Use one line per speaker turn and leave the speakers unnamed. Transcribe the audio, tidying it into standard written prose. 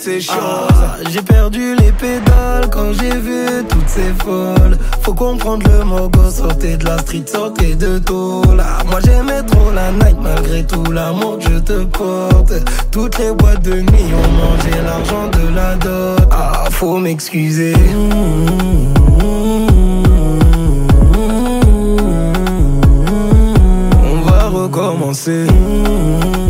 ces choses. J'ai perdu les pédales quand j'ai vu toutes ces folles. Faut comprendre le mogo, sortez de la street, sortez de tôle. Moi j'aimais trop la night malgré tout l'amour que je te porte. Toutes les boîtes de nuit ont mangé l'argent de la dot. Faut m'excuser. On va recommencer.